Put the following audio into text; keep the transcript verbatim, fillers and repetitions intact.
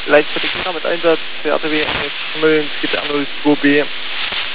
Leichtverdickter mit Einsatz für A T W eins null, es gibt null zwei B.